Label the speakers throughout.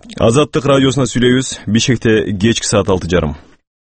Speaker 1: Азаттык радиосуна сүйлөйбүз. Бишкекте кечки саат 6:30.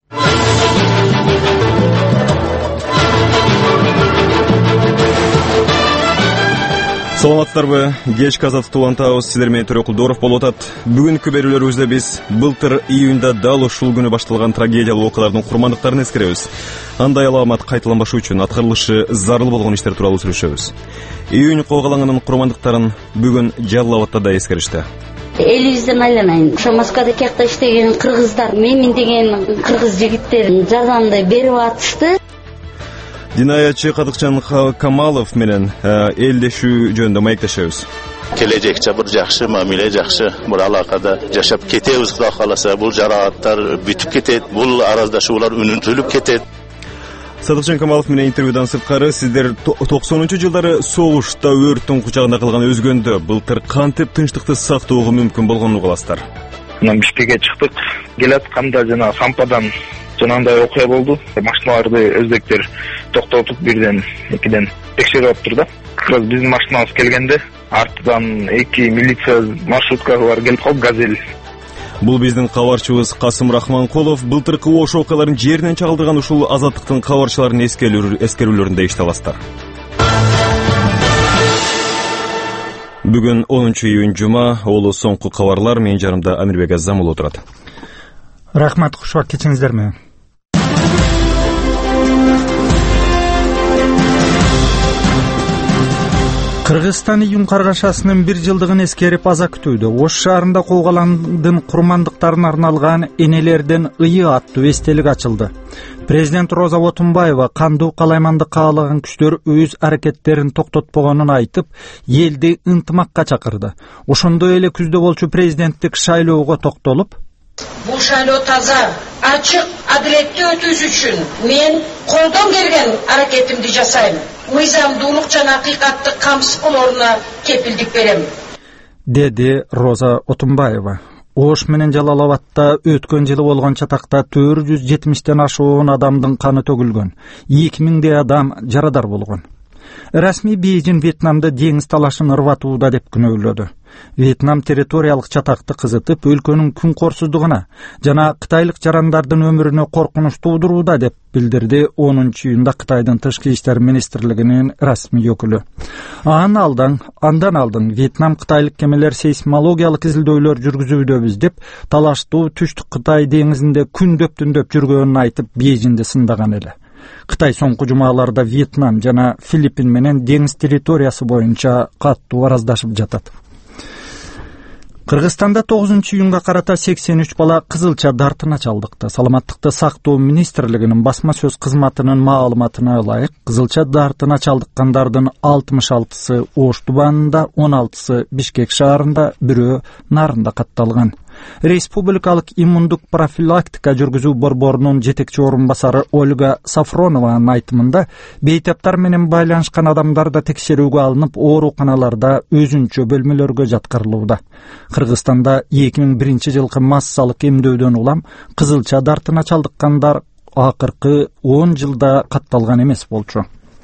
Speaker 1: Саламаттарбы? Кечки Азаттыкты улантабыз. Сиздер менен Төрөкул Дооров болуп атат. Бүгүнкү берүүлөрүбүздө биз былтыр июнда дал ушул күнү башталган трагедиялуу окуялардын курмандыктарын эскеребиз. Андай аламат кайталанбашы үчүн аткарылышы зарыл болгон иштер тууралуу сүйлөшөбүз. Июнь коогалаңынын курмандыктарын бүгүн Жалал Абадта да эскеришти.
Speaker 2: Элибизден айланайын. Ошо Москвада киякта иштеген кыргыздар, Мемин деген кыргыз жигиттер жардамды берип атышты.
Speaker 1: Динаячы Кадыкчан Камалов менен элдешүү жөнүндө маектешебиз.
Speaker 3: Келечекче бир жакшы мамиле, жакшы бир алакада жашап кетебиз, Кудай кааласа. Бул жарааттар бүтүп кетет, бул араздашуулар үнүтүлүп кетет.
Speaker 1: Кадыкчан Камалов менен интервьюдан сырткары сиздер 90-жылдары согушта өрттүн кучагында калган өзгөндө былтыр кантип тынчтыкты сактоого мүмкүн болгонун угуласыздар.
Speaker 4: Бишкекке чыктык. Келатканда жана Сампадан жанагындай окуя болду. Машиналарды өзбектер токтотуп бирден, экиден текшерип атыптыр да. Биздин машинабыз келгенде артынан 2 милиция маршруткалар келип калып, Газель.
Speaker 1: Бул биздин кабарчыбыз Касым Рахманкулов былтыркы ош окуяларын жеринен чагылдырган ушул Азаттыктын кабарчыларын эскерүүлөрүндө иште аласыздар. Бүгүн 10 июнь жума, олу соңку кабарлар. Менин жанымда Амирбек Азамул отурат.
Speaker 5: Рахмат, куш убак кечиңиздерми? Кыргызстан июнь каргашасынын 1 жылдыгын эскерип аза күтүүдө. Ош шаарында коогаландын курмандыктарына арналган энелерден ыйы аттуу эстелик ачылды. Президент Роза Отунбаева кандуу калаймандык каалаган күчтөр өз аракеттерин токтотпогонун айтып, элди ынтымакка чакырды. Ошондой эле күздө болчу президенттик шайлоого токтолуп,
Speaker 6: бул шайлоо таза, ачык, адилеттүү өтүүсү үчүн мен колдон келген аракетимди жасайм. Мыйзамдуулук жана акыйкаттык камсыз болоруна кепилдик берем,
Speaker 5: деди Роза Отунбаева. Ош менен Жалал Абадта өткөн жылы болгон чатакта 470тен ашуун адамдын каны төгүлгөн. 2000 адам жарадар болгон. Расмий Бейжин Вьетнамда деңиз талашын ырбатууда деп күнөөлөдү. Вьетнам территориялык чатакты кызытып, өлкөнүн күн корсуздугуна жана кытайлык жарандардын өмүрүнө коркунуч туудурууда деп билдирди 10 июнда Кытайдын тышкы иштер министрлигинин расмий өкүлү. Андан алдын Вьетнам кытайлык кемелер сейсмологиялык изилдөөлөр жүргүзүүдөбүз деп талаштуу түштүк Кытай деңизинде күндөп-түндөп жүргөнүн айтып Бейжинди сындаган эле. Кытай соңку жумаларда Вьетнам жана Филиппин менен деңиз территориясы боюнча каттуу араздашып жатат. Кыргызстанда 9 июнга карата 83 бала кызылча дартына чалдыкты. Саламаттыкты сактоо министрлигинин басма сөз кызматынын маалыматына ылайык, кызылча дартына чалдыккандардын 66сы Ош тубанында, 16сы Бишкек шаарында, бирөө Нарында катталган. Республикалык иммундук профилактика жүргүзүү борборунун жетекчи орун басары Ольга Сафронованын айтымында, бейтаптар менен байланышкан адамдар да текшерүүгө алынып, ооруканаларда өзүнчө бөлмөлөргө жаткырылууда. Кыргызстанда 2001 жылкы массалык эмдөөдөн улам кызылча дартына чалдыккандар акыркы 10 жылда катталган эмес болчу.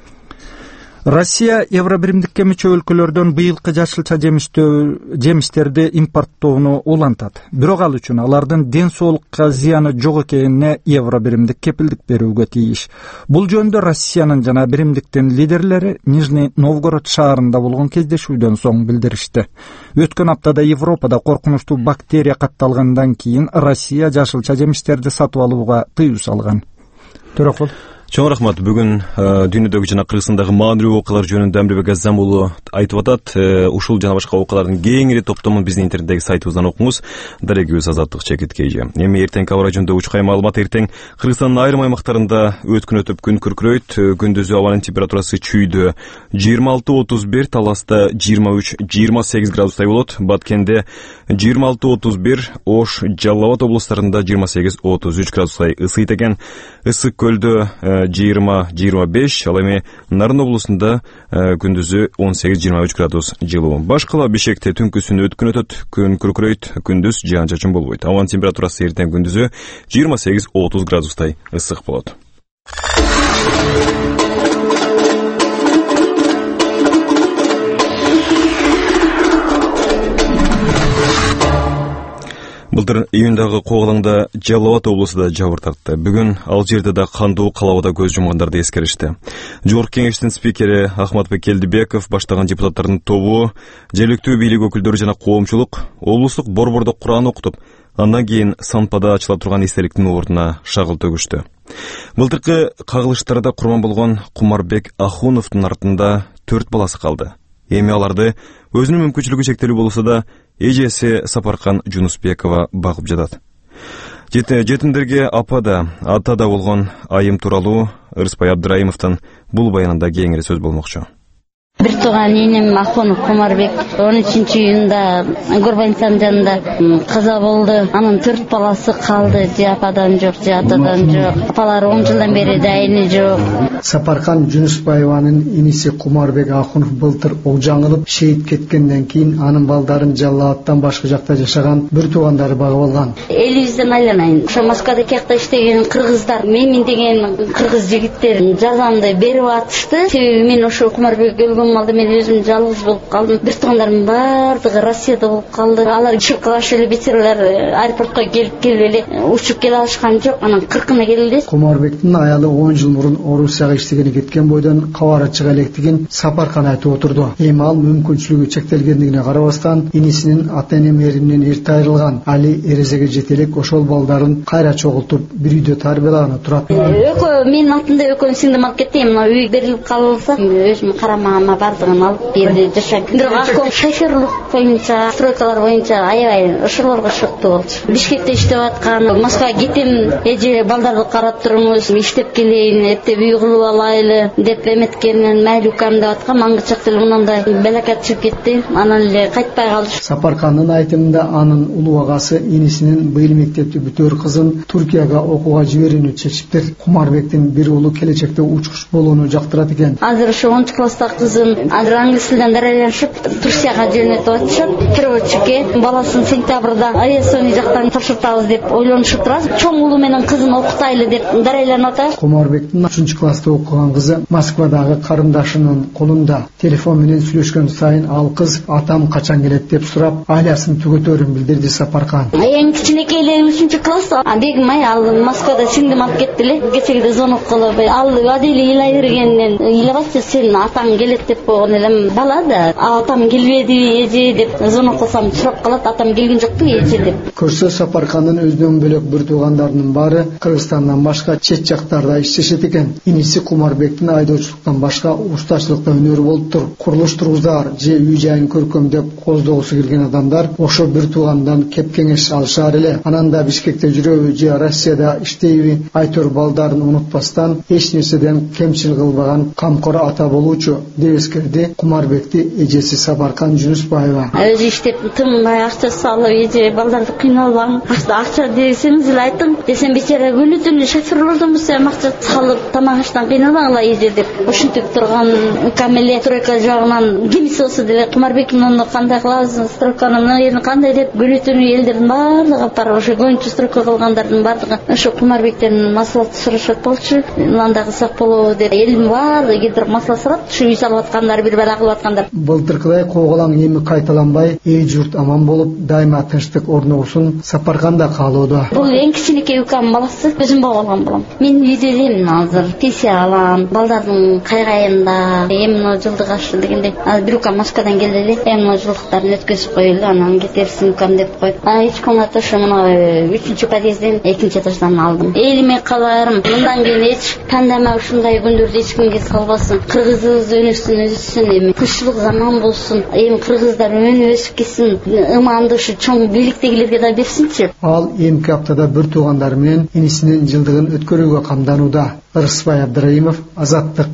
Speaker 5: Россия Евробиримдикке мүчө өлкөлөрдөн быйылкы жашылча жемиштерди импорттоону улантат. Бирок ал үчүн алардын ден соолукка зыяны жок экенине Евробиримдик кепилдик берүүгө тийиш. Бул жөнүндө Россиянын жана Биримдиктин лидерлери Нижний Новгород шаарында болгон кездешүүдөн соң билдиришти. Өткөн аптада Европада коркунучтуу бактерия катталгандан кийин Россия жашылча жемиштерди сатып алууга тыюу салган. Төрөкул.
Speaker 1: Чоң рахмат. Бүгүн дүйнөдөгү жана Кыргызстандагы маанилүү окуялар жөнүндө Амирбек Азамулу айтып атат. Ушул жана башка окуялардын кеңири топтомун биздин интернеттеги сайтыбыздан окуңуз. Дарегибиз Азаттык ЧКТ. Эми эртең кабар жөнүндө учкай маалымат. Эртең Кыргызстандын айрым аймактарында өткөн өтүп күн күркүрөйт. Күндүзү абанын температурасы чүйдө 26-31, Таласта 23-28 градустай болот. Баткенде 26-31, Ош, Жалал Абад облустарында 28-33 градустай ысыйт экен. Ысык көлдө 20-25, ал эми Нарын облусунда күндүзү 18-23 градус жылуу. Башкала Бишкекте түнкүсүн өткөн өтөт, күн күркүрөйт, күндүз жаан-чачын болбойт. Абанын температурасы эртең күндүзү 28-30 градустай ысык болот. Былтыр июндагы коголаңда Жалал Абад облусу да жабыр тартты. Бүгүн ал жерде да кандуу калабада көз жумгандарды эскеришти. Жогорку кеңештин спикери Ахматбек Келдибеков баштаган депутаттардын тобу, жергиликтүү бийлик өкүлдөрү жана коомчулук облустук борбордо Кур'ан окутуп, андан кийин Сампада ачыла турган эстеликтин ордуна шагыл төгүштү. Былтыркы кагылыштарда курман болгон Кумарбек Ахуновдун артында 4 баласы калды. Эми аларды өзүнүн мүмкүнчүлүгү чектелүү болсо да эжеси Сапаркан Жунусбекова багып жатат. Жетимдерге апа да, ата да болгон айым тууралуу Ырыспай Абдыраимовдун бул баянында кеңири сөз болмокчу.
Speaker 2: Бир тууган энем Ахунов Кумарбек 13-июнда Горбанцан жанында каза болду. Анын 4 баласы калды. Же ападан жок, же атадан жок. Апалары 10 жылдан бери дайыны жок.
Speaker 7: Сапаркан Жунусбаеванын иниси Кумарбек Ахунов былтыр ок жаңылып шейит кеткенден кийин анын балдарын Жалал Абадтан башка жакта жашаган бир туугандары багып алган.
Speaker 2: Элибизден айланайын. Ошо Москвада кекта иштеген кыргыздар, Мемин деген кыргыз жигиттер жазамды берип атышты. Себеби мен ошо Кумарбек малда мен өзүм жалгыз болуп калдым. Бир туугандардын баардыгы Россияда болуп калды. Алар чыккаш эле бетерлер аэропортко келип эле учуп келе алышкан жок. Анан 40-ына келди.
Speaker 7: Кумарбектин аялы 10 жыл мурун Орусияга иштегени кеткен бойдон кабары чыга электигин Сапаркан айтып отурду. Эми ал мүмкүнчүлүгү чектелгендигине карабастан инисинин ата-эне мээриминен эрте айрылган. Али эрезеге жете элек ошол балдарын кайра чогултуп бир үйдө тарбиялаганы турат.
Speaker 2: Менин алтында экөөнүн сиңдим алып кетти. Мына үй берилип калса өзүм карамагама бардыгын алып берди жашак. Бирок аком шоферлук боюнча, стройкалар боюнча аябай ошолорго шоктуу болчу. Бишкекте иштеп аткан, Москвага кетем, эже балдарды карап туруңуз, иштеп келейин, эптеп үй кылып алайлы деп эметкенин майлукам деп аткан. Маңгычак деле мындай белакат чыгып кетти. Анан эле кайтпай калды.
Speaker 7: Сапаркандын айтымында анын улуу агасы инисинин быйыл мектепти бүтөр кызын Туркияга окууга жиберүүнү чечиптир. Кумарбектин бир уулу келечекте учкуч болууну жактырат экен.
Speaker 2: Азыр ошо 10 класстагы кызым азыр англис тилден дарайланышып Турцияга жөнөтүп атышат. Переводчикке баласын сентябрда Айасони жактан тапшыртабыз деп ойлонушуп турабыз. Чоң уулу менен кызын окутайлы деп дарайланып атабыз.
Speaker 7: Кумарбектин 3-класста окуган кызы Москвадагы карындашынын колунда. Телефон менен сүйлөшкөн сайын ал кыз атам качан келет деп сурап, айласын түгөтөрүн билдирди Сапаркан.
Speaker 2: Эң кичинекей эле 3-класста бегим ал Москвада сиңдим алып кетти эле. Кечеге звонок кылып, ал адели ыйлай бергенинен ыйлабачы сен атаң келет деп койгон элем. Бала да атам келбеди эже деп звонок кылсам сурап калат, атам келген жокпу эже деп.
Speaker 7: Көрсө Сапаркандын өзүнөн бөлөк бир туугандарынын баары Кыргызстандан башка чет жактарда иштешет экен. Иниси Кумарбектин айдоочулуктан башка устачылыкта өнөрү болуптур. Курулуш тургузар же үй жайын көркөмдөп коздогусу келген адамдар ошо бир туугандан кеп кеңеш алышар эле. Анан да Бишкекте жүрөбү же Россияда иштейби, айтор балдарын унутпастан эч нерседен кемчил кылбаган камкор ата болуучу деп эскерди Кумарбекти эжеси Сапаркан Жунусбаева.
Speaker 2: Өзү иштеп тынбай акча салып, эже балдарды кыйналбаган. Акча десеңиз эле айтың, десем бечара күнү түнү шоферлордон акча салып, тамак аштан кыйналбагыла эже деп. Ушинтип турган камеле стройка жагынан кимиси болсо деле Кумарбектин кандай кылабыз, стройканын мыйын кандай деп күнү түнү элдердин баардыгы барып ошо көңүлчү стройка кылгандардын баардыгы ошо Кумарбектен маслихат сурашат болчу. Мындай кылсак болобу деп элдин баардыгы келип маслихат сурап, ушу үй салып аткандар, бир бала кылып аткандар.
Speaker 7: Былтыркыдай коголаң эми кайталанбай, эл журт аман болуп, дайыма тынчтык орногусун Сапарканда каалоодо.
Speaker 2: Бул эң кичинекей укамдын баласы, өзүм багып алган балам. Мен үйдө элем азыр, пенсия алам, балдардын кайгайында, эмне жылдык ашы дегенде, азыр бир укам Москвадан келди эле, эмне жылдыктарын өткөзүп коелу, анан кетерсиң укам деп коюп. Эч комната ошо мына 3-чү подъезден 2-чи этаждан алдым. Элиме каларым, мындан кийин эч тандама ушундай күндөрдү эч кимге салбасын. Кыргызыбыз өсүн, эми тынччылык заман болсун. Эми кыргыздар өнүп өсүп кетсин, ыманды ушу чоң бийликтегилерге да берсинчи.
Speaker 7: Ал эмки аптада бир туугандары менен инисинин жылдыгын өткөрүүгө камданууда. Ырыспай Абдыраимов, Азаттык.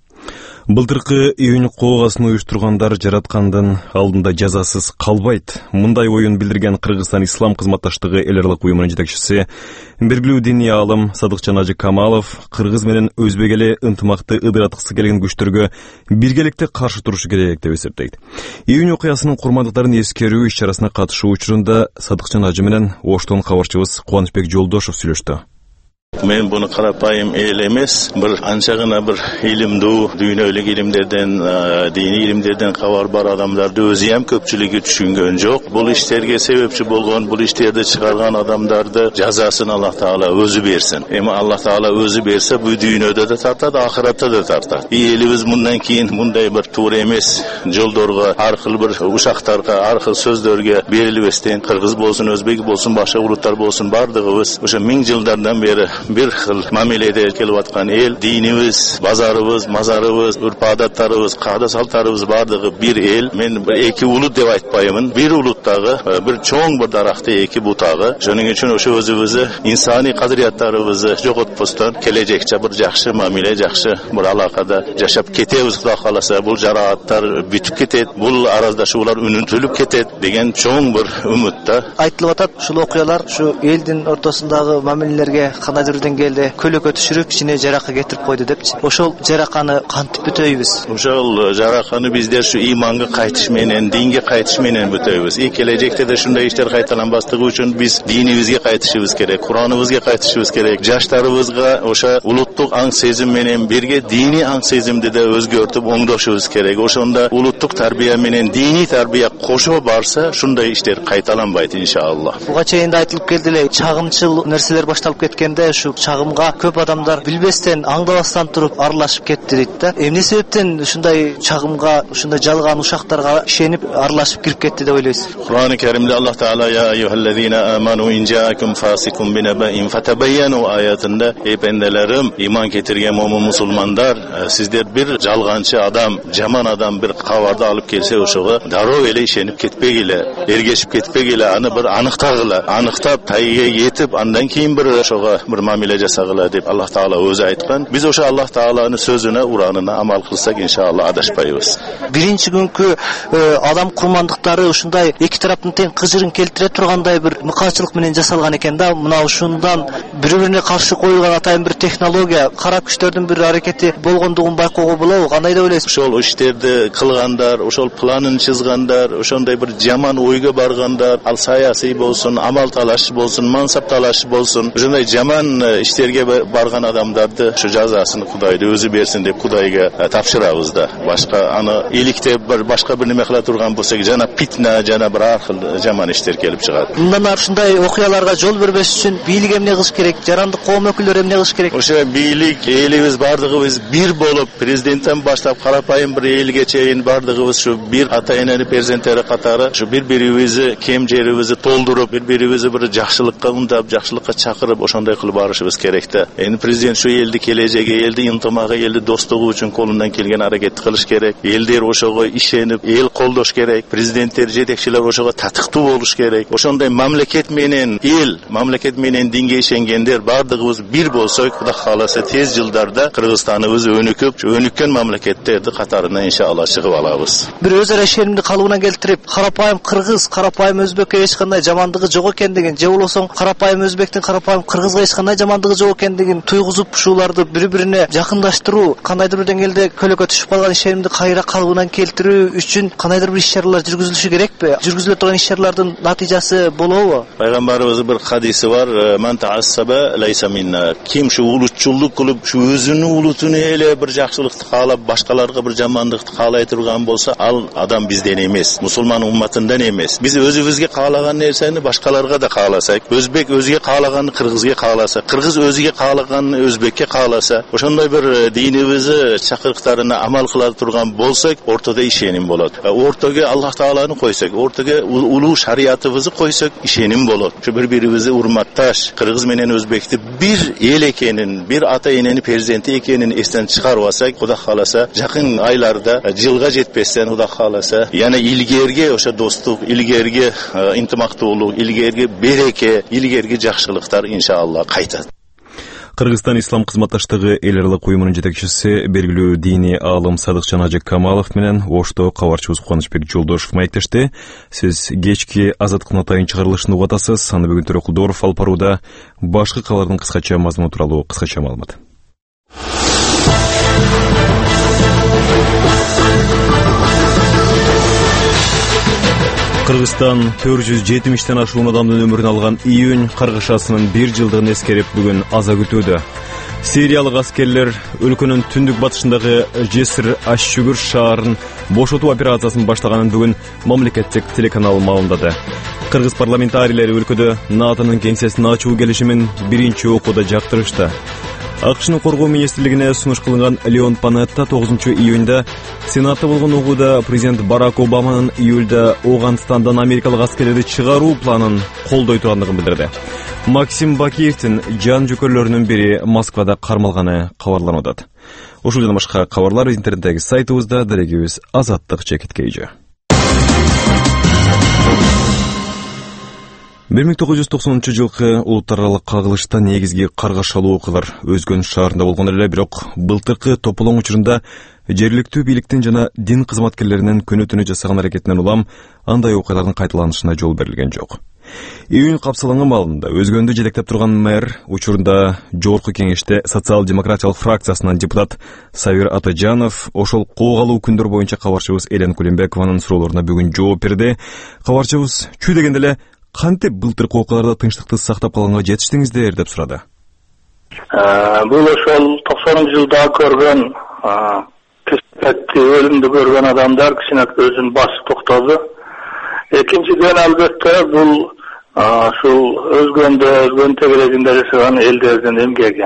Speaker 1: Былтыркы июнь коогасын уюштургандар жараткандын алдында жазасыз калбайт. Мындай оюн билдирген Кыргызстан Ислам кызматташтыгы эл аралык уюмунун жетекчиси, белгилүү диний аалым Садыкчан Ажы Камалов кыргыз менен өзбек эли ынтымакты ыдыраткысы келген күчтөргө биргеликте каршы турушу керек деп эсептейт. Июнь окуясынын курмандыктарын эскерүү иш-чарасына катышуу учурунда Садыкчан Ажы менен Оштон кабарчыбыз Кубанычбек Жолдошов сүйлөштү.
Speaker 3: Мен буну карапайым эл эмес, бир анча гана бир илимдүү, дүйнөлүк илимдерден, диний илимдерден кабар бар адамдарды өзү ham көпчүлүгү түшүнгөн жок. Бул иштерге себепчи болгон, бул иштерди чыгарган адамдарды жазасын Аллах Таала өзү берсин. Эми Аллах Таала өзү берсе, бу дүйнөдө да тартат, ахиратта да тартат. Элибиз мындан кийин мындай бир туура эмес жолдорго, ар кыл бир ушактарга, ар кыл сөздөргө берилбестен, кыргыз болсун, өзбек болсун, башка улуттар болсун, бардыгыбыз ошо 1000 жылдардан бери bir xil mamilede kelip atkan el, dinimiz, bazarımız, mazarımız, ürp adattарыбыз, qada saltarыбыз bardığı bir el. Men iki ulut dep aytpayımın. Bir ulutdağı, bir çoğun bir daraxtı iki butağı. Şunun için oşu özümüzü, insani qadriyatlarımızı jogotpostan kelejekçe bir jakşı mamile, jakşı bir alakada yaşap ketebиз Xudo kalasa. Bul jaraatlar bütüp ketet, bul arazdaşуулар үнүнтүлүп ketet degen çoğun bir ümmitda.
Speaker 8: Айтылып атат, ушул окуялар şu элдин ортосундагы мамилелерге кандайдыр деңгээлде көлөкө түшүрүп, кичине жарака кетирип койду депчи. Ошол жараканы кантип бүтөйбүз?
Speaker 3: Ошол жараканы биздер şu imanга кайтыш менен, динге кайтыш менен бүтөйбүз. Келечекте да ушундай иштер кайталанбастыгы үчүн биз динибизге кайтышыбыз керек, Кураныбызга кайтышыбыз керек. Жаштарыбызга ошо улуттук аң сезим менен бирге дини аң сезимди да өзгөртүп оңдошубуз керек. Ошондо улуттук тарбия менен дини тарбия кошо барса, ушундай иштер кайталанбайт иншаллах.
Speaker 8: Буга чейин да айтылып келди эле, чагымчыл нерселер башталып кеткенде şu чагымга көп адамдар билбестен, аңдабастан туруп аралашып кетти дейт да. Эмне себептен ушундай чагымга, ушундай жалган ушактарга ишенип аралашып кирип кетти деп ойлойсуз?
Speaker 3: Kur'an-ı Kerim'de Allah Teala ya eyyuhellezine amanu in ja'akum fasikum binaba'in fatabayyanu ayetinde ey bendelerim, iman getirgen mo'min musulmanlar, sizler bir jalgançı adam, jaman adam bir kavarda alıp gelse oşuğa daroo ele işenip ketpegile, ergeşip ketpegile, anı bir anıktagıla, anıktap tayiga yetip andan keyin bir oşuğa bir mamile jasagıla dep Allah Teala özü aytkan. Biz oşa Allah Teala'nın sözüne, uranına amal kılsak inşallah adaşpayız.
Speaker 8: Birinci günkü adam kurmandıkları ушундай эки тараптын тең кыжырын келтире тургандай бир мыкаачылык менен жасалган экен да. Мына ушундан бири-бирине каршы коюлган атайын бир технология, кара күчтөрдүн бир аракети болгондугун байкоого болобу? Кандай деп ойлойсуз?
Speaker 3: Ошол иштерди кылгандар, ошол планын чызгандар, ошондой бир жаман ойго баргандар, ал саясий болсун, амал талаш болсун, мансап талаш болсун, ошондой жаман иштерге барган адамдарды ошо жазасын Кудайды өзү берсин деп Кудайга тапшырабыз да. Башка аны эликте бир башка бир неме кыла турган болсок, жана питна, жана bir ар кыл жаман иштер келип чыгат.
Speaker 8: Мындан ары ушундай окуяларга жол бербеш үчүн бийлик эмне кылыш керек? Жарандык коом өкүлдөрү эмне кылыш керек?
Speaker 3: Ошо бийлик, элибиз бардыгыбыз бир болуп, президенттен баштап карапайым бир элге чейин бардыгыбыз şu bir ата-энени перзенттери катары, şu бири-бирибизди кем жерибизди толдуруп, бири-бирибизди бир жакшылыкка ундап, жакшылыкка чакырып, ошондой кылып барышыбыз керек да. Эми президент şu элди кележеги, элди ынтымагы, элди достугу үчүн колундан келген аракетти кылыш керек. Элдер ошого ишенип, эл колдош керек. Президенттер, жетекчилер ошого татыктуу болуш керек. Ошондой мамлекет менен эл, мамлекет менен динге ишенгендер бардыгыбыз бир болсок, Кудай кааласа тез жылдарда Кыргызстаныбыз өнүкүп, өнүккөн мамлекеттерди катарына иншалла чыгып алабыз.
Speaker 8: Бир өзара ишенимди калыбына келтирип, карапайым кыргыз, карапайым өзбекке эч кандай жамандыгы жок экендигин, же болбосо карапайым өзбектин карапайым кыргызга эч кандай жамандыгы жок экендигин туйгузуп, ушуларды бири-бирине жакындаштыруу, кандайдыр бир деңгээлде көлөкө түшүп калган ишенимди кайра калыбына келтирүү үчүн кандайдыр бир иш-чаралар жүргүзүлүшү керекпи? Жүргүзүлө турган иш-чаралардын натыйжасы болобу?
Speaker 3: Пайгамбарыбыздын бир хадиси бар, "Ман таассаба лайса минна." Ким şu улутчулдук кылып, şu өзүнүн улутуна эле бир жакшылыкты каалап, башкаларга бир жамандыкты каалай турган болсо, ал адам бизден эмес, мусулман умматындан эмес. Биз өзүбүзгө каалаган нерсени башкаларга да кааласак, өзбек өзүгө каалаганын кыргызга кааласа, кыргыз өзүгө каалаганын өзбекке кааласа, ошондой бир динибизди чакырыктарына амал кыла турган болсок, ортодо ишеним болот. Ортого Аллах Тааланы койсок, ортого улуу шариятыбызды койсок, ишеним болот. Şu bir-biribizди урматташ, кыргыз менен өзбекти бир эл экенин, бир ата-энени перзенти экенин эстен чыгарып алсак, Кудай кааласа, жакын айларда, жылга жетпестен Кудай кааласа, яна илгерге ошо достук, илгерге ынтымактуулук, илгерге береке, илгерге жакшылыктар иншалла кайтат.
Speaker 1: Кыргызстан Ислам кызматташтыгы эл аралык уюмунун жетекчиси, белгилүү диний аалым Садыкжан Ажы Камалов менен Ошто кабарчыбыз Кубанычбек Жолдошов маектешти. Сиз кечки Азаттыктын атайын чыгарылышын угуп атасыз. Аны бүгүн Төрөкулдоров алып барууда. Башкы кабардын кыскача мазмуну тууралуу кыскача маалымат. Кыргызстан 470 ашуун адамдын өмүрүн алган июнь каргышасынын 1 жылдыгын эскерип бүгүн аза күтүүдө. Сириялык аскерлер өлкөнүн түндүк батышындагы Жесир Аш-Шүгүр шаарын бошотуу операциясын баштаганын бүгүн мамлекеттик телеканал маалымдады. Кыргыз парламентарийлери өлкөдө НАТОнун кеңсесин ачуу келишимин биринчи окууда жактырышты. АКШнын коргоо министрлигине сунуш кылынган Леон Панетта 9 июнда Сенатта болгон угууда президент Барак Обаманын июлда Ауганстандан америкалык аскерлерди чыгаруу планын колдой тургандыгын билдирди. Максим Бакиевдин жан жөкөрлөрүнүн бири Москвада кармалганы кабарланууда. Ушул жана башка кабарлар интернеттеги сайтыбызда, дарегибиз Азаттык чекиткейжи. 1990 улуттар аралык кагылышта негизги каргашалуу окуялар Өзгөн шаарында болгон эле, бирок былтыркы тополоң учурунда жергиликтүү бийликтин жана дин кызматкерлеринин күнү түнү жасаган аракетинен улам андай окуялардын кайталанышына жол берилген жок. Июнь капсаланган маалында Өзгөндү жетектеп турган мэр учурунда Жогорку кеңеште социал-демократиялык фракциясынан депутат Савир Атажанов ошол куугалуу күндөр боюнча кабарчыбыз Элен Кулембекованын суроолоруна бүгүн жооп берди. Кабарчыбыз чүй дегенде эле кантип былтыркы окуяларда тынчтыкты сактап калганга жетиштиңиздер деп сурады.
Speaker 4: Бул ошол 90-жылда көргөн өлүмдү көргөн адамдар кичине өзүн басып токтоду. Экинчиден албетте бул ушул Өзгөн тегерегинде жашаган элдердин эмгеги.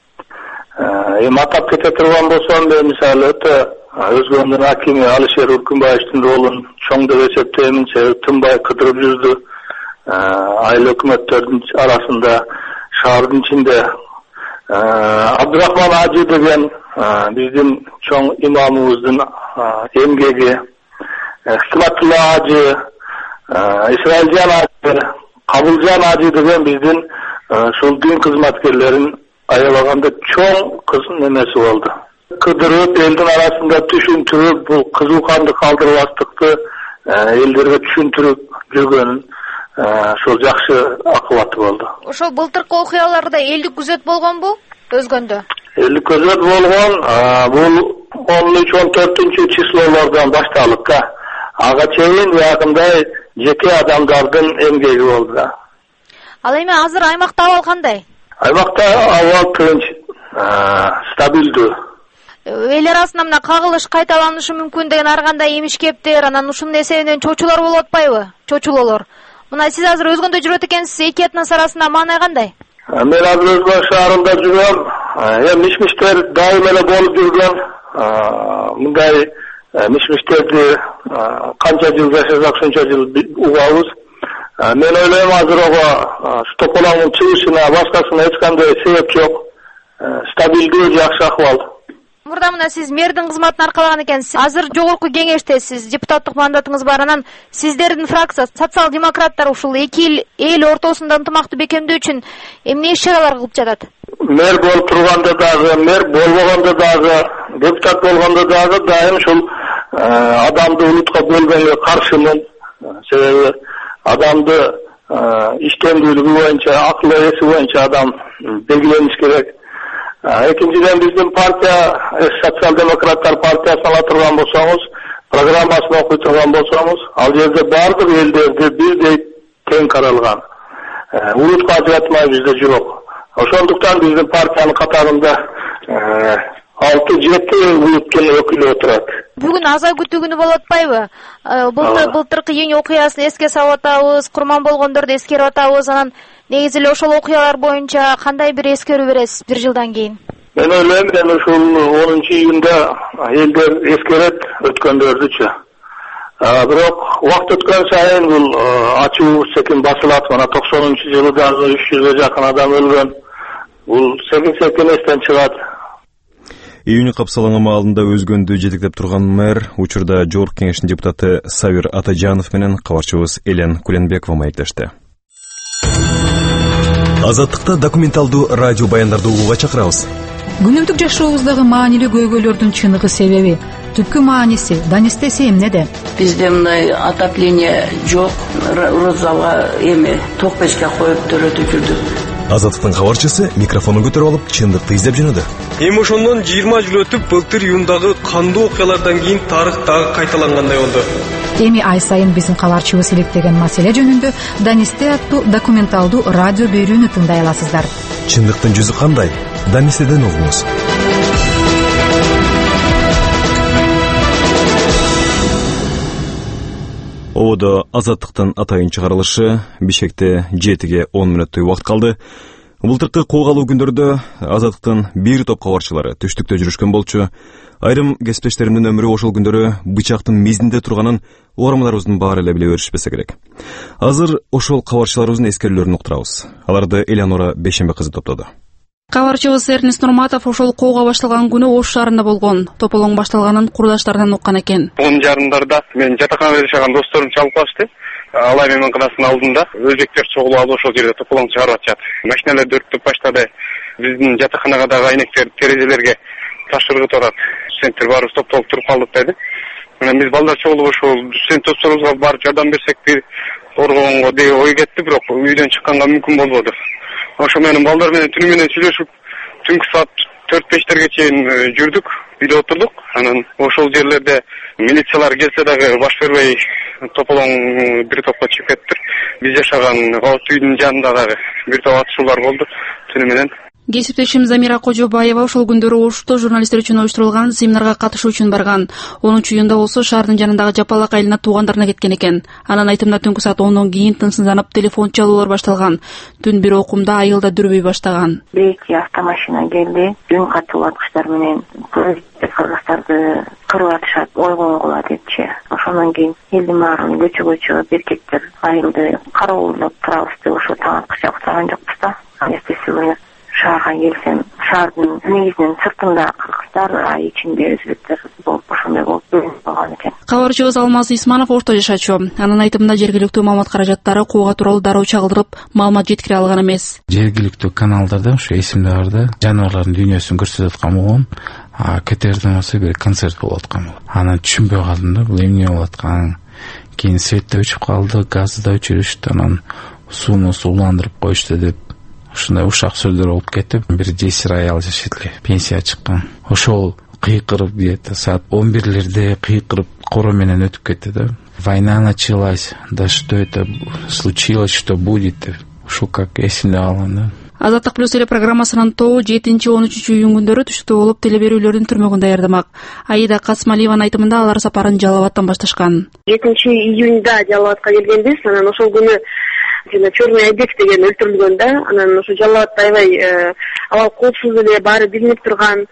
Speaker 4: Эми атап кете турган болсом, мисалы Өзгөндүн акими Алишер Уркунбаевдин ролун чоң деп эсептеймин. Себеби тынбай кыдырып жүрдү. Айыл өкмөттөрдүн арасында, шаардын ичинде Абдурахман Ажы деген биздин чоң имамыбыздын эмгеги, Хикматулла Ажы, Исраилжан Ажы, Кабылжан Ажы деген биздин ушул дин кызматкерлерин аябаганда чоң немеси болду. Кыдырып, элдин арасында түшүндүрүп, бул кызыл канды калтырбастыкты элдерге түшүндүрүп жүргөнүн ошол жакшы акыбаты болду.
Speaker 9: Ошол былтыркы окуяларда элдик күзөт болгонбу Өзгөндө? Элдик
Speaker 4: күзөт болгон, бул 13-14 числолордон башталып, ага чейин якындай жеке адамдардын эмгеги болду.
Speaker 9: Ал эми азыр аймакта абал кандай?
Speaker 4: Аймакта абал тынч, стабилдүү.
Speaker 9: Эл арасында мына кагылыш кайталанышы мүмкүн деген ар кандай эмишкептер, анан ушунун эсебинен чочулар болуп атпайбы? Чочулоолор. Мына сиз азыр Өзгөндө жүрөт экенсиз, эки этнос арасында маанай кандай?
Speaker 4: Мен азыр Өзгөн шаарында жүрөм. Миш-миштер дайым эле болуп жүргөн. Мындай миш-миштерди канча жыл жашасак ушунча жыл угабыз. Мен ойлойм азыр ого тополоңдун чыгышына, башкасына эч кандай себеп жок. Стабилдүү, жакшы акыбал.
Speaker 9: Мурда мына сиз мэрдин кызматын аркалаган экенсиз. Азыр жогорку кеңештесиз, депутаттык мандатыңыз бар. Анан сиздердин фракция социал-демократтар ушул эки эл ортосунда ынтымакты бекемдөө үчүн эмне иш-чаралар кылып жатат?
Speaker 4: Мэр болуп турганда дагы, мэр болбогондо дагы, депутат болгондо дагы дайым ушул адамды улутка бөлгөнгө каршымын. Себеби адамды иштемдүүлүгү боюнча, акыл эси боюнча адам белгилениш керек. Экинчиден биздин партия, социал-демократтар партиясын ала турган болсоңуз, программасын окуй турган болсоңуз, ал жерде бардык элдерди бирдей тең каралган. Улутка ажыратмай бизде жок. Ошондуктан биздин партиянын катарында 6-7 улуттун өкүлү отурат.
Speaker 9: Бүгүн аза күтүү күнү болуп атпайбы? Былтыркы июнь окуясын эске салып атабыз, курман болгондорду эскерип атабыз. Анан негизи эле ошол окуялар боюнча кандай бир эскерүү бересиз 1 жылдан кийин?
Speaker 4: Мен ойлойм, ушул 10 июнда элдер эскерет өткөндөрдүчү. Бирок убакыт өткөн сайын бул ачуу секин басылат. Мына 90-жылы дагы 300 жакын адам өлгөн. Бул секин эстен чыгат.
Speaker 1: Июнь капсаланган маалында Өзгөндү жетектеп турган мэр учурда Жогорку кеңештин депутаты Савир Атажанов менен кабарчыбыз Элен Кулембекова маектешти. Азаттыкта документалдуу радио баяндарды угууга чакырабыз.
Speaker 10: Күнүмдүк жашообуздагы маанилүү көйгөйлөрдүн чыныгы себеби, түпкү мааниси, данистеси эмнеде?
Speaker 11: Бизде мындай отопление жок, розалга эми ток печке коюп төрөтүп жүрдүк.
Speaker 1: Азаттыктын кабарчысы микрофонун көтөрүп алып, чындыкты издеп жөнөдү.
Speaker 12: Эми ошондон 20 жыл өтүп, былтыр июндагы кандуу окуялардан кийин тарых дагы кайталангандай болду.
Speaker 10: Эми ай сайын биздин кабарчыбыз иликтеген маселе жөнүндө Данисте аттуу документалдуу радио берүүнү тыңдай аласыздар.
Speaker 1: Чындыктын жүзү кандай? Данистеден угуңуз. Ободо азаттыктын атайын чыгарылышы Бишкекте 7-ге 10 мүнөттөй убакыт калды. Былтыркы кол алуу күндөрдө азаттыктын бир топ кабарчылары түштүктө жүрүшкөн болчу. Айрым кесиптештеримдин өмүрү ошол күндөрү бычактын мизинде турганын угармандарыбыздын баары эле биле беришпесе керек. Азыр ошол кабарчыларыбыздын эскерүүлөрүн уктурабыз. Аларды Элеонора Бейшембе кызы топтоду.
Speaker 12: Кабарчыбыз Эрнест Нурматов ошол кууга башталган күнү Ош шаарында болгон. Тополоң башталганын курдаштарынан уккан экен.
Speaker 13: 10:30 мен жатаканада жашаган досторум чалып калышты. Алай мейманканасынын алдында өзбектер чогулуп алып ошол жерде тополоң чыгарып атышат. Машиналар өрттөп баштады. Биздин жатаканага дагы айнектер терезелерге таш ыргытып атат. Студенттер баарыбыз топтолуп туруп калдык деди. Мына биз балдар чогулуп ошол студент досторубузга барып жардам берсек бир оргонго деген ой кетти, бирок үйдөн чыкканга мүмкүн болбоду. Ошо менен балдар менен түнү менен сүйлөшүп, түнкү саат 4-5терге чейин жүрдүк, үйдө отурдук. Анан ошол жерлерде милициялар келсе дагы баш бербей тополоң бир топко чыгып кетти. Биз жашаган кабат үйдүн жанында дагы бир топ атышуулар болду түнү менен.
Speaker 12: Кесиптешим Замира Кожобаева ошол күндөрү Ошто журналисттер үчүн уюштурулган семинарга катышуу үчүн барган. 10-июнда болсо шаардын жанындагы Жапалак айылына туугандарына кеткен экен. Анан айтымда түнкү саат 10дон кийин тынчсызданып телефон чалуулар башталган. Түн бир окумда айыл да дүрбөй баштаган.
Speaker 14: Бейти автомашина келди, үн катуулаткычтар менен кыргыздарды кырып атышат, ойгон кыла депчи. Ошондон кийин элдин баарын көчө беркеттер айылды кароолдоп турабыз деп ошо таң акча уктаган жокпуз да. Эртеси күнү шаарга келсем, шаардын негизинен сыртында кыргыздар, ичинде өзбектер болуп ошондой болуп болгон экен.
Speaker 12: Кабарчыбыз Алмаз Исманов Ошто жашачу. Анын айтымында жергиликтүү маалымат каражаттары кууга тууралуу дароо чагылдырып, маалымат жеткире алган эмес.
Speaker 15: Жергиликтүү каналдарда ошо эсимде барда жаныбарлардын дүйнөсүн көрсөтүп аткан болгон. Кетерден болсо бир концерт болуп аткан. Анан түшүнбөй калдым да, бул эмне болуп атканын. Кийин свет да өчүп калды, газ да өчүрүштү, анан сууну сууландырып коюшту деп ушундай ушак сөздөр болуп кетип, бир жесир аял жашайт эле, пенсия чыккан. Ошол кыйкырып где-то саат 11:00 кыйкырып коро менен өтүп кетти да. Война началась, да что это случилось, что будет деп. Ушул как эсимде калган да.
Speaker 12: Азаттык плюс эле программасынын тобу 7-13 июнь күндөрү түштүктө болуп телеберүүлөрдүн түрмөгүн даярдамак. Аида Касмалиеванын айтымында алар сапарын Жалал абадтан башташкан.
Speaker 16: 7 июнда Жалал абадка келгенбиз, анан ошол күнү Чорный Айбек деген өлтүрүлгөн да. Анан ошо Жалал абадта аябай абал коопсуз эле баары билинип турган,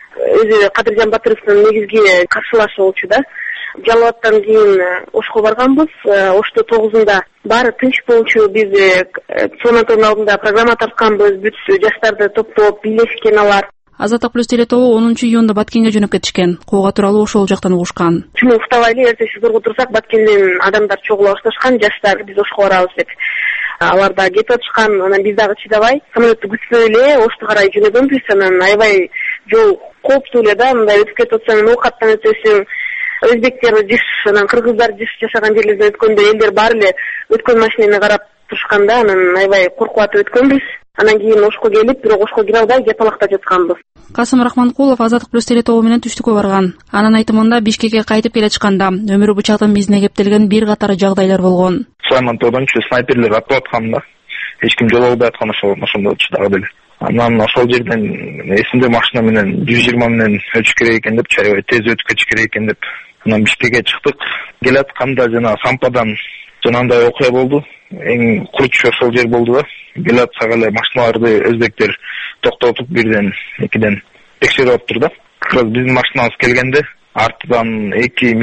Speaker 16: өзү Кадыржан Батыровдун негизги каршылашы болчу да. Жалал абадтан кийин Ошко барганбыз. Ошто 9-ында баары тынч болчу. Биз сонатонун алдында программа тартканбыз. Бүт жаштарды топтоп бийлешкен алар.
Speaker 12: Азаттык плюс теле тобу 10 июнда Баткенге жөнөп кетишкен. Кууга тууралуу ошол жактан угушкан.
Speaker 16: Чүмүн уктабай эле эртеси зорго турсак Баткенден адамдар чогула башташкан, жаштар биз Ошко барабыз деп. Алар да кетип атышкан, анан биз дагы чыдабай самолетту күтпөй эле Ошто карай жөнөгөнбүз. Анан аябай жол кооптуу эле да, мындай өтүп кетип атсаң, оокаттан өтөсүң. Өзбектер жыш, анан кыргыздар жыш жашаган жерлерден өткөндө элдер баары эле өткөн машинени карап турушкан да, анан аябай коркуп атып өткөнбүз. Анан кийин Ошко келип, бирок Ошко кире албай Жапалакта жатканбыз.
Speaker 12: Касым Рахманкулов Азаттык плюс теле тобу менен түштүккө барган. Анын айтымында Бишкекке кайтып келе жатканда өмүрү бычактын мизине кептелген бир катар жагдайлар болгон.
Speaker 4: Сулаймантоодон снайперлер атып атканда эч ким жол албай аткан ошондо чыдагы деле. Анан ошол жерден эсимде машина менен 120 менен өтүш керек экен деп, аябай тез өтүп кетиш керек экен деп. Анан Бишкекке чыктык. Келатканда жана Сампадан жанагындай окуя болду. Эң курч ошол жер болду да. Келатсак эле машиналарды өзбектер токтотуп бирден экиден текшерип атыптыр да. Биздин машинабыз келгенде артынан эки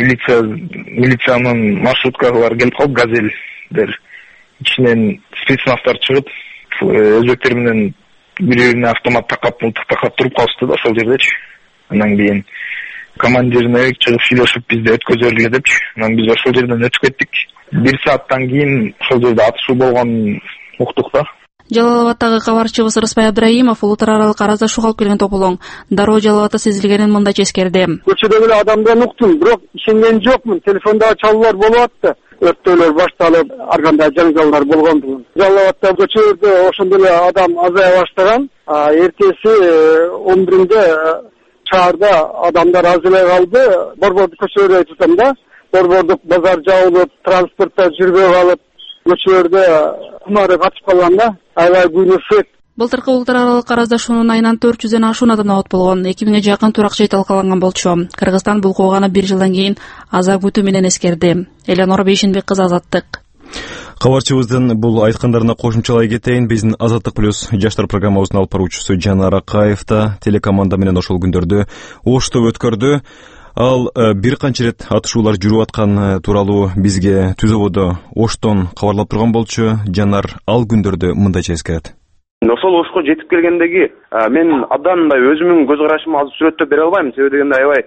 Speaker 4: милициянын маршруткалары келип калып, газелдер ичинен спецназдар чыгып, өзбектер менен бири-бирине автомат такап туруп калышты да ошол жердечи. Анан кийин командирине чыгып сүйлөшүп бизди өткөзөлү депчи. Анан биз ошол жерден өтүп кеттик. 1 сааттан кийин ошол жерде атышуу болгонун уктук да.
Speaker 12: Жалал абадтагы кабарчыбыз Рыспай Абдраимов улуттар аралык араздашууга алып келген тополоң дароо Жалал абадта сезилгенин мындайча эскерди.
Speaker 17: Көчөдө эле адамдан уктум, бирок ишенген жокмун. Телефондо чалуулар болуп атты. Өрттөөлөр башталып, ар кандай жаңжалдар болгондугун. Жалал абадта көчөлөрдө ошондой эле адам азая баштаган. Эртеси 11-inde шаарда адамдар аз эле калды. Борбордук көчөлөрдө айтып атам да. борбордук базар жабылып, транспортто жүрбөй калып, көчөлөрдө кумар катып калганда аябай күйүнүшөт.
Speaker 12: Былтыркы улуттар аралык араздашуунун айынан 400ден ашуун адам абат болгон, 2000 жакын турак жай талкаланган болчу. Кыргызстан бул окуяны 1 жылдан кийин аза күтүү менен эскерди. Элеонора Бейшенбек кызы, Азаттык.
Speaker 1: Кабарчыбыздын бул айткандарына кошумчалай кетейин. Биздин Азаттык плюс жаштар программабыздын алып баруучусу Жанар Акаев да телекоманда менен ошол күндөрдү Ошто өткөрдү. Ал бир канча рет атышуулар жүрүп аткан тууралуу бизге Түзөбодо Оштон кабарлап турган болчу. Жанар ал күндөрдү мындайча эскерет.
Speaker 18: Ошол Ошко жетип келгендеги мен абдан мындай өзүмдүн көз карашымды азыр сүрөттөп бере албайм. Себеби дегенде аябай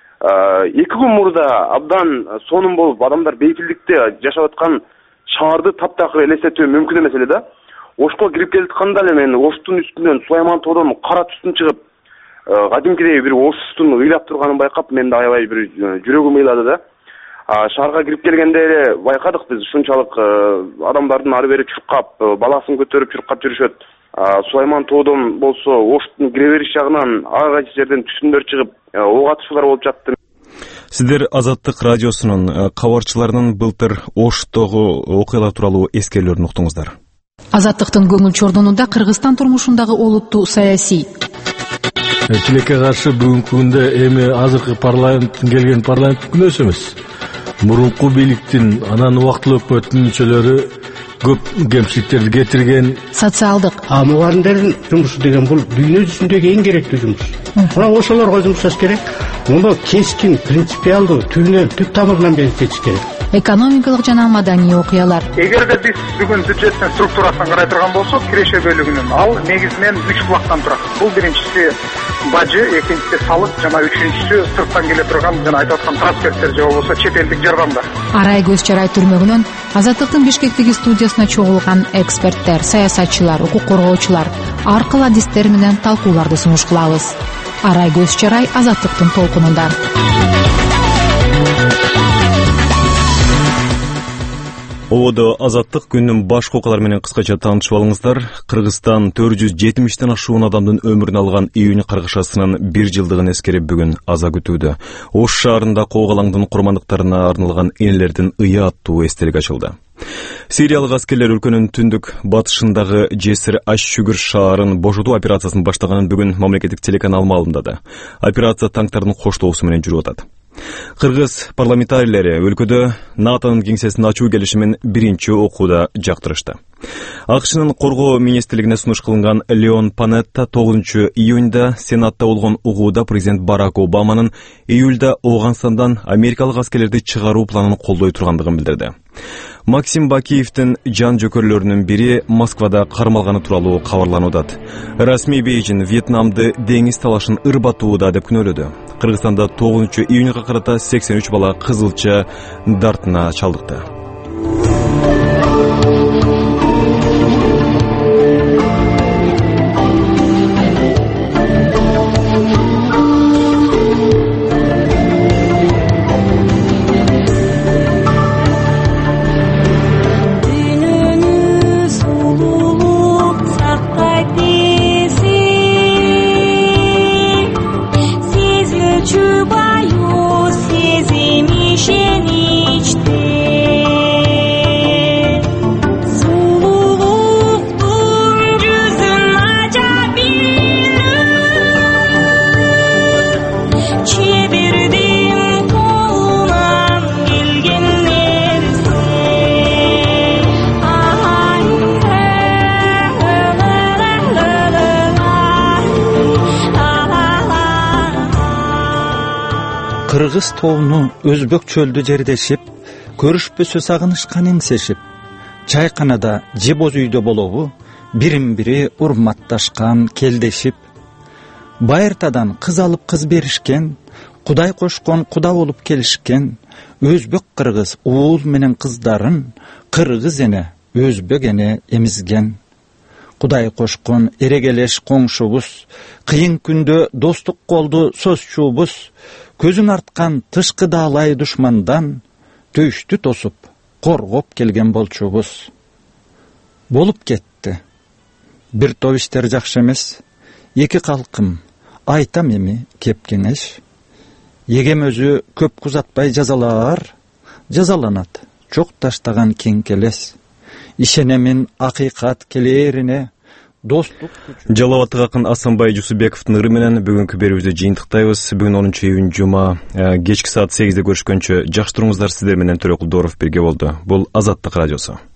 Speaker 18: 2 күн мурда абдан сонун болуп адамдар бейпилдикте жашап аткан шаарды таптакыр элестетүү мүмкүн эмес эле да. Ошко кирип келатканда эле мен Оштун үстүнөн Сулайман тоодон кара түстүн чыгып, кадимкидей бир Оштун ыйлап турганын байкап, менде аябай бир жүрөгүм ыйлады да. Шаарга кирип келгенде эле байкадык биз ушунчалык адамдардын ары бери чуркап, баласын көтөрүп чуркап жүрүшөт. Сулайман тоодон болсо Оштун кире бериш жагынан ар кайсы жерден түтүндөр чыгып, ок атышуулар болуп жатты.
Speaker 1: Сиздер Азаттык радиосунун кабарчыларынын былтыр Оштогу окуялар тууралуу эскерүүлөрүн уктуңуздар.
Speaker 10: Азаттыктын көңүл чордонунда Кыргызстан турмушундагы олуттуу саясий
Speaker 19: тилекке каршы бүгүнкү күндө эми азыркы парламенттин келген парламент күнөөсү эмес. Мурунку бийликтин анан убактылуу өкмөттүн мүчөлөрү көп кемчиликтерди кетирген.
Speaker 10: Социалдык
Speaker 20: мугалимдердин жумушу деген бул дүйнө жүзүндөгү эң керектүү жумуш. Мына ошолорго жұмыс жасаш керек. Муну кескин, принципиалдуу, түп тамырынан бекитиш керек.
Speaker 10: Экономикалык жана маданий окуялар.
Speaker 21: Эгерде биз бүгүн бюджеттин структурасын карай турган болсок, киреше бөлүгүнүн ал негизинен 3 булактан турат. Бул биринчиси бажы, экинчиси салык жана үчүнчүсү сырттан келе турган жана айтып аткан трансферттер же болбосо чет элдик жардамдар.
Speaker 10: Арай көз чарай түрмөгүнөн Азаттыктын Бишкектеги студиясына чогулган эксперттер, саясатчылар, укук коргоочулар аркылуу адистер менен талкууларды сунуш кылабыз. Арай көз чарай Азаттыктын толкунунда.
Speaker 1: Ободо Азаттык күнүнүн баш окуялары менен кыскача таанышып алыңыздар. Кыргызстан 470тен ашуун адамдын өмүрүн алган июнь каргышасынын 1 жылдыгын эскерип бүгүн аза күтүүдө. Ош шаарында Коогалаңдын курмандыктарына арналган энелердин ыя аттуу эстелик ачылды. Сириялык аскерлер өлкөнүн түндүк батышындагы Жесир Аш-Шүгүр шаарын бошотуу операциясын баштаганын бүгүн мамлекеттик телеканал маалымдады. Операция танктардын коштоосу менен жүрүп атат. Кыргыз парламентарийлери өлкөдө НАТОнун кеңсесин ачуу келишимин биринчи окууда жактырышты. АКШнын коргоо министрлигине сунуш кылынган Леон Панетта 9 июнда Сенатта болгон угууда президент Барак Обаманын июлда Ооганстандан америкалык аскерлерди чыгаруу планын колдой тургандыгын билдирди. Максим Бакиевдин жан жөкөрлөрүнүн бири Москвада кармалганы тууралуу кабарланууда. Расмий Бейжин Вьетнамды деңиз талашын ырбатууда деп күнөөлөдү. Кыргызстанда 9 июнга карата 83 бала кызылча дартына чалдыкты.
Speaker 5: Кыргыз тоону өзбек чөлдү жердешип, көрүшпөсө сагынышкан эңсешип, чайканада же боз үйдө болобу, бирин-бири урматташкан, келдешип, байыртадан кыз алып кыз беришкен, Кудай кошкон куда болуп келишкен, өзбек кыргыз уул менен кыздарын кыргыз эне, өзбек эне эмизген. Кудай кошкон эрегелеш коңшубуз, кыйын күндө достук колду сөзчүбүз, көзүн арткан тышкы даалай душмандан, төштү тосуп, коргоп келген болчубуз. Болуп кетти. Бир топ иштер жакшы эмес, эки калкым, айтам эми кеп кеңеш. Егем өзү көп кузатпай жазалаар, жазаланат. Жок таштаган кең келес. Ишенемин акыйкат келерине. Достук.
Speaker 1: Жалал Атык акын Асанбай Жусубековдун ыры менен бүгүнкү берүүбүздү жыйынтыктайбыз. Бүгүн 10-июнь жума кечки саат 8-де көрүшкөнчө жакшы туруңуздар. Сиздер менен Төрөкул Дооров бирге болду. Бул Азаттык радиосу.